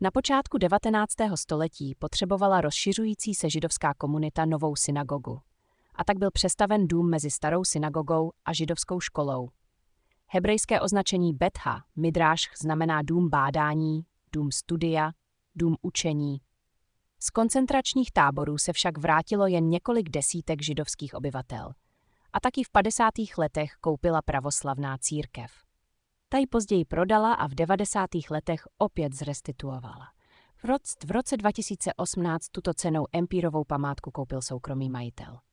Na počátku 19. století potřebovala rozšiřující se židovská komunita novou synagogu. A tak byl přestaven dům mezi starou synagogou a židovskou školou. Hebrejské označení Betha, Midráš, znamená dům bádání, dům studia, dům učení. Z koncentračních táborů se však vrátilo jen několik desítek židovských obyvatel. A taky v 50. letech koupila pravoslavná církev. Ta ji později prodala a v 90. letech opět zrestituovala. V roce 2018 tuto cennou empírovou památku koupil soukromý majitel.